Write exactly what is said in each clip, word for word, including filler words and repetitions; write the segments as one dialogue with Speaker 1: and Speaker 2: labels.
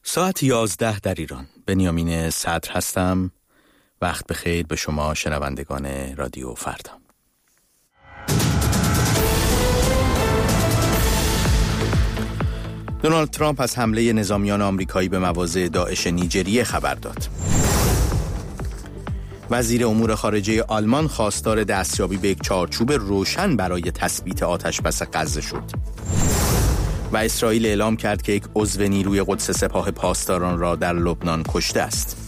Speaker 1: ساعت یازده در ایران. بنیامین صدر هستم. وقت بخیر به شما شنوندگان رادیو فردا. دونالد ترامپ از حمله نظامیان آمریکایی به مواضع داعش نیجریه خبر داد. وزیر امور خارجه آلمان خواستار دستیابی به یک چارچوب روشن برای تثبیت آتشبس غزه شد. و اسرائیل اعلام کرد که یک عضو نیروی قدس سپاه پاسداران را در لبنان کشته است.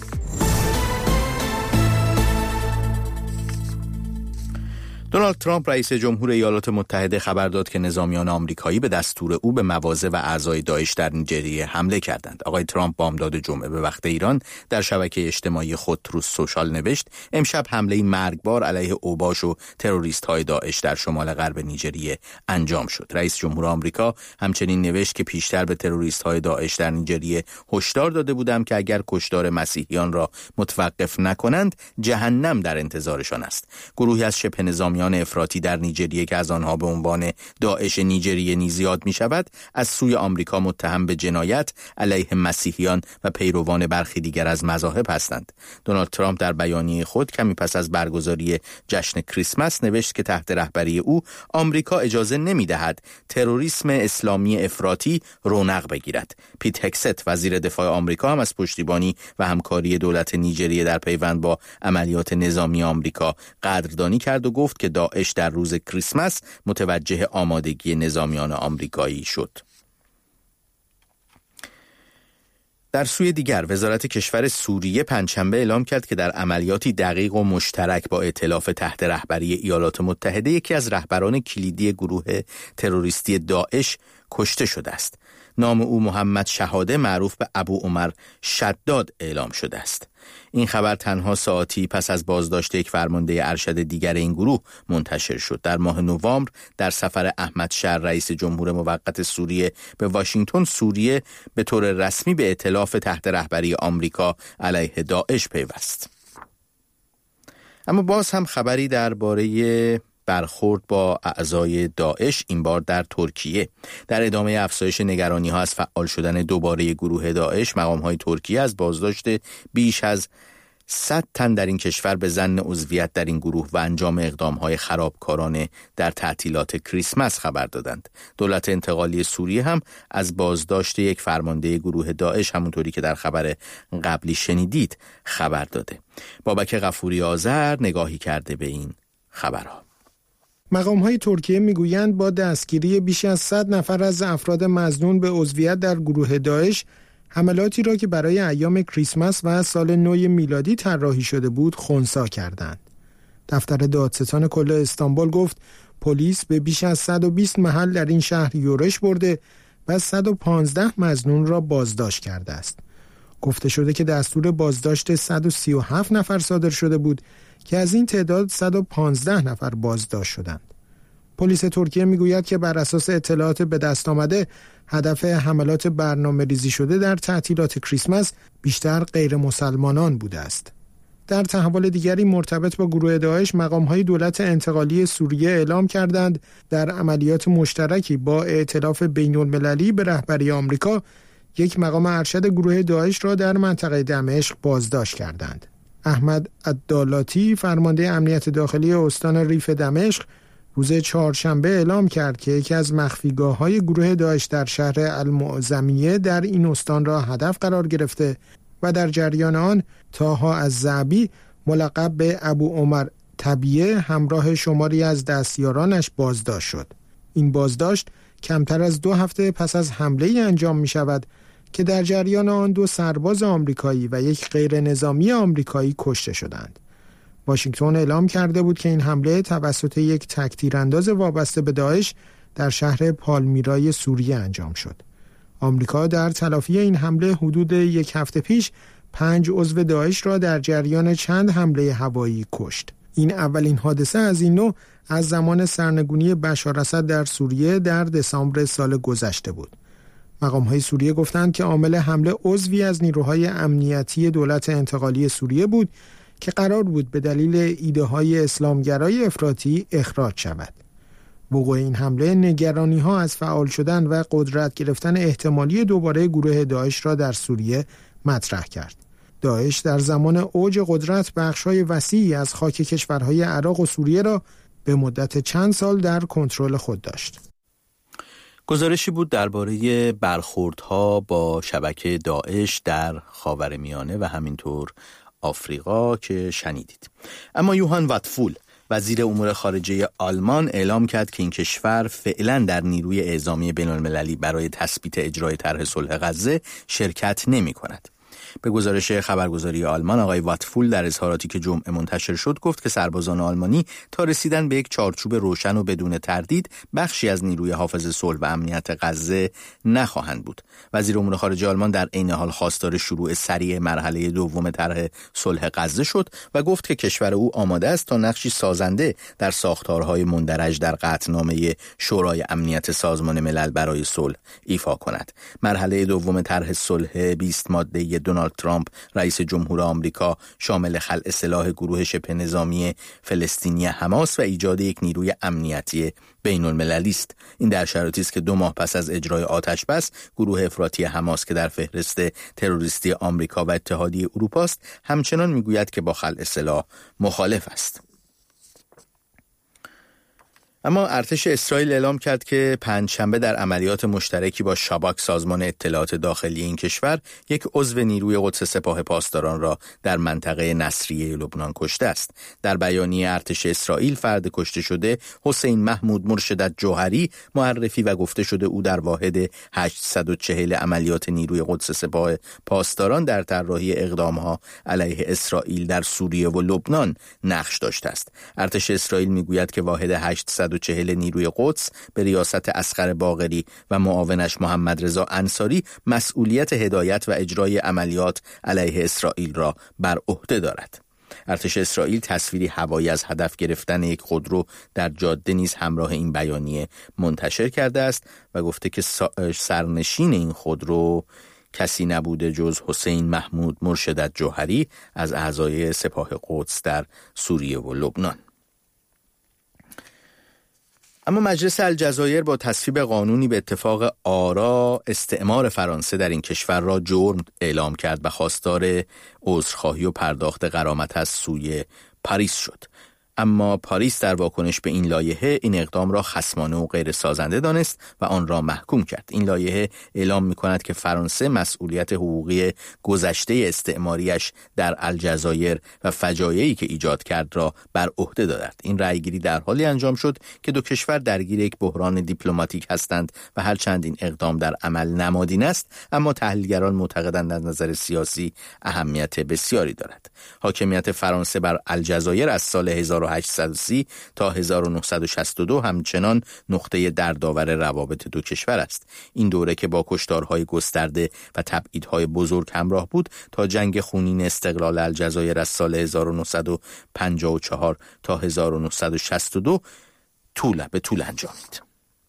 Speaker 1: دونالد ترامپ رئیس جمهور ایالات متحده خبر داد که نظامیان آمریکایی به دستور او به مواضع و اعضای داعش در نیجریه حمله کردند. آقای ترامپ بامداد جمعه به وقت ایران در شبکه اجتماعی خود تروث سوشال نوشت امشب حمله مرگبار علیه اوباش و تروریست‌های داعش در شمال غرب نیجریه انجام شد. رئیس جمهور آمریکا همچنین نوشت که پیشتر به تروریست‌های داعش در نیجریه هشدار داده بودم که اگر کشتار مسیحیان را متوقف نکنند جهنم در انتظارشان است. گروهی از شبه نظامی افراطی در نیجریه که از آنها به عنوان داعش نیجریه نیز یاد می شود از سوی آمریکا متهم به جنایت علیه مسیحیان و پیروان برخی دیگر از مذاهب هستند. دونالد ترامپ در بیانیه خود کمی پس از برگزاری جشن کریسمس نوشت که تحت رهبری او آمریکا اجازه نمی دهد تروریسم اسلامی افراطی رونق بگیرد. پیت هکست وزیر دفاع آمریکا هم از پشتیبانی و همکاری دولت نیجریه در پیوند با عملیات نظامی آمریکا قدردانی کرد و گفت که داعش در روز کریسمس متوجه آمادگی نظامیان آمریکایی شد. در سوی دیگر وزارت کشور سوریه پنجشنبه اعلام کرد که در عملیاتی دقیق و مشترک با ائتلاف تحت رهبری ایالات متحده یکی از رهبران کلیدی گروه تروریستی داعش کشته شده است. نام او محمد شهاده معروف به ابو عمر شداد اعلام شده است. این خبر تنها ساعتی پس از بازداشت یک فرمانده ارشد دیگر این گروه منتشر شد. در ماه نوامبر در سفر احمد شر رئیس جمهور موقت سوریه به واشنگتن، سوریه به طور رسمی به ائتلاف تحت رهبری آمریکا علیه داعش پیوست. اما باز هم خبری درباره برخورد با اعضای داعش، این بار در ترکیه. در ادامه افزایش نگرانی ها از فعال شدن دوباره گروه داعش، مقام های ترکیه از بازداشت بیش از صد تن در این کشور به ظن عضویت در این گروه و انجام اقدام های خرابکارانه در تعطیلات کریسمس خبر دادند. دولت انتقالی سوریه هم از بازداشت یک فرمانده گروه داعش، همونطوری که در خبر قبلی شنیدید، خبر داده. بابک غفوری آذر نگاهی کرده به این خبرها.
Speaker 2: مقام‌های ترکیه میگویند با دستگیری بیش از صد نفر از افراد مظنون به عضویت در گروه داعش، حملاتی را که برای ایام کریسمس و سال نو میلادی طراحی شده بود خنثی کردند. دفتر دادستان کل استانبول گفت پلیس به بیش از صد و بیست محل در این شهر یورش برده و صد و پانزده مظنون را بازداشت کرده است. گفته شده که دستور بازداشت صد و سی و هفت نفر صادر شده بود که از این تعداد صد و پانزده نفر بازداشت شدند. پلیس ترکیه میگوید که بر اساس اطلاعات به دست آمده، هدف حملات برنامه ریزی شده در تعطیلات کریسمس بیشتر غیر مسلمانان بوده است. در تحول دیگری مرتبط با گروه داعش، مقام‌های دولت انتقالی سوریه اعلام کردند در عملیات مشترکی با ائتلاف بین‌المللی به رهبری آمریکا، یک مقام ارشد گروه داعش را در منطقه دمشق بازداشت کردند. احمد عدالاتی فرمانده امنیت داخلی استان ریف دمشق روز چهارشنبه اعلام کرد که یکی از مخفیگاه‌های گروه داعش در شهر المعظمیه در این استان را هدف قرار گرفته و در جریان آن طاها الزعبی ملقب به ابو عمر طبیعه همراه شماری از دستیارانش بازداشت شد. این بازداشت کمتر از دو هفته پس از حمله‌ای انجام می شود که در جریان آن دو سرباز آمریکایی و یک غیر نظامی آمریکایی کشته شدند. واشنگتن اعلام کرده بود که این حمله توسط یک تک‌تیرانداز وابسته به داعش در شهر پالمیرای سوریه انجام شد. آمریکا در تلافی این حمله حدود یک هفته پیش پنج عضو داعش را در جریان چند حمله هوایی کشت. این اولین حادثه از این نوع از زمان سرنگونی بشار اسد در سوریه در دسامبر سال گذشته بود. مقام‌های سوریه گفتند که عامل حمله عضوی از نیروهای امنیتی دولت انتقالی سوریه بود که قرار بود به دلیل ایده‌های اسلامگرای افراطی اخراج شود. وقوع این حمله نگرانی‌ها از فعال شدن و قدرت گرفتن احتمالی دوباره گروه داعش را در سوریه مطرح کرد. داعش در زمان اوج قدرت بخش‌های وسیعی از خاک کشورهای عراق و سوریه را به مدت چند سال در کنترل خود داشت.
Speaker 1: گزارشی بود درباره برخوردها با شبکه داعش در خاورمیانه و همینطور آفریقا که شنیدید. اما یوهان واتفول وزیر امور خارجه آلمان اعلام کرد که این کشور فعلا در نیروی اعزامی بین‌المللی برای تثبیت اجرای طرح صلح غزه شرکت نمی کند. به گزارش خبرگزاری آلمان، آقای واتفول در اظهاراتی که جمعه منتشر شد گفت که سربازان آلمانی تا رسیدن به یک چارچوب روشن و بدون تردید بخشی از نیروی حافظ صلح و امنیت غزه نخواهند بود. وزیر امور خارجه آلمان در عین حال خواستار شروع سریع مرحله دوم طرح صلح غزه شد و گفت که کشور او آماده است تا نقشی سازنده در ساختارهای مندرج در قطعنامه شورای امنیت سازمان ملل برای صلح ایفا کند. مرحله دوم طرح صلح بیست ماده دونالد ترامپ رئیس جمهور آمریکا شامل خلع سلاح گروه شبه نظامی فلسطینی حماس و ایجاد یک نیروی امنیتی بین المللی است. این در شرایطی است که دو ماه پس از اجرای آتش بس گروه افراطی حماس که در فهرست تروریستی آمریکا و اتحادیه اروپا است همچنان میگوید که با خلع سلاح مخالف است. اما ارتش اسرائیل اعلام کرد که پنجشنبه در عملیات مشترکی با شاباک سازمان اطلاعات داخلی این کشور یک عضو نیروی قدس سپاه پاسداران را در منطقه نصریه لبنان کشته است. در بیانیه ارتش اسرائیل فرد کشته شده حسین محمود مرشد جوهری معرفی و گفته شده او در واحد هشتصد و چهل عملیات نیروی قدس سپاه پاسداران در طراحی اقدامها علیه اسرائیل در سوریه و لبنان نقش داشته است. ارتش اسرائیل میگوید که واحد هشتصد و چهل نیروی قدس به ریاست اصغر باقری و معاونش محمد رضا انصاری مسئولیت هدایت و اجرای عملیات علیه اسرائیل را بر عهده دارد. ارتش اسرائیل تصویری هوایی از هدف گرفتن یک خودرو در جاده نیز همراه این بیانیه منتشر کرده است و گفته که سرنشین این خودرو کسی نبوده جز حسین محمود مرشد جوهری از اعضای سپاه قدس در سوریه و لبنان. اما مجلس الجزایر با تصویب قانونی به اتفاق آرا استعمار فرانسه در این کشور را جرم اعلام کرد و خواستار عذرخواهی و پرداخت غرامت از سوی پاریس شد. اما پاریس در واکنش به این لایحه این اقدام را خصمانه و غیر سازنده دانست و آن را محکوم کرد. این لایحه اعلام می‌کند که فرانسه مسئولیت حقوقی گذشته استعماریش در الجزایر و فجایعی که ایجاد کرد را بر عهده دارد. این رأیگیری در حالی انجام شد که دو کشور درگیر یک بحران دیپلماتیک هستند و هرچند این اقدام در عمل نمادین است اما تحلیلگران معتقدند از نظر سیاسی اهمیت بسیاری دارد. حاکمیت فرانسه بر الجزایر از سال هزار و هشتصد و سی تا هزار و نهصد و شصت و دو همچنان نقطه دردآور روابط دو کشور است. این دوره که با کشتارهای گسترده و تبعیدهای بزرگ همراه بود تا جنگ خونین استقلال الجزایر از سال هزار و نهصد و پنجاه و چهار تا هزار و نهصد و شصت و دو طول به طول انجامید.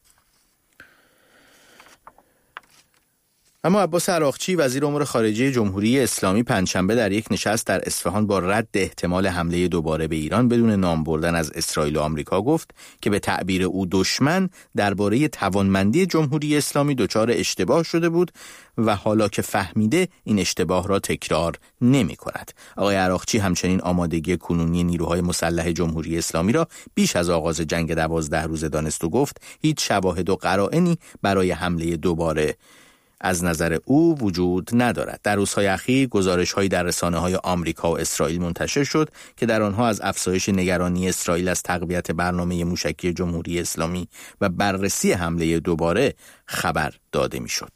Speaker 1: اما عباس عراقچی وزیر امور خارجه جمهوری اسلامی پنجشنبه در یک نشست در اصفهان با رد احتمال حمله دوباره به ایران بدون نام بردن از اسرائیل و آمریکا گفت که به تعبیر او دشمن درباره توانمندی جمهوری اسلامی دچار اشتباه شده بود و حالا که فهمیده این اشتباه را تکرار نمی کند. آقای عراقچی همچنین آمادگی کنونی نیروهای مسلح جمهوری اسلامی را بیش از آغاز جنگ دوازده روزه دانست و گفت هیچ شواهد و قرائنی برای حمله دوباره از نظر او وجود ندارد. در روزهای اخیر گزارش‌هایی در رسانه‌های آمریکا و اسرائیل منتشر شد که در آنها از افزایش نگرانی اسرائیل از تقویت برنامه موشکی جمهوری اسلامی و بررسی حمله دوباره خبر داده می‌شد.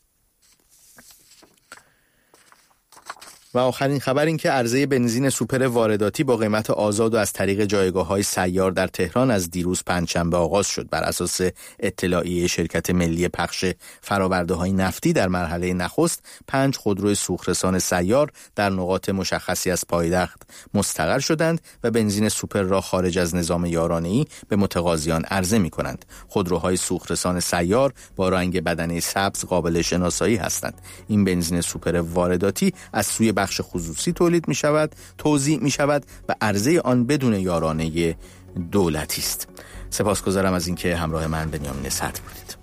Speaker 1: و آخرین خبر این که عرضه بنزین سوپر وارداتی با قیمت آزاد و از طریق جایگاه‌های سیار در تهران از دیروز پنجشنبه آغاز شد. بر اساس اطلاعیه شرکت ملی پخش فرآورده‌های نفتی در مرحله نخست پنج خودرو سوخترسان سیار در نقاط مشخصی از پایتخت مستقر شدند و بنزین سوپر را خارج از نظام یارانه‌ای به متقاضیان عرضه می‌کنند. خودروهای سوخترسان سیار با رنگ بدنه سبز قابل شناسایی هستند. این بنزین سوپر وارداتی از سوی بخش خصوصی تولید می شود، توزیع می شود و عرضه آن بدون یارانه دولتی است. سپاسگزارم از اینکه همراه من بنیامین صدر بودید.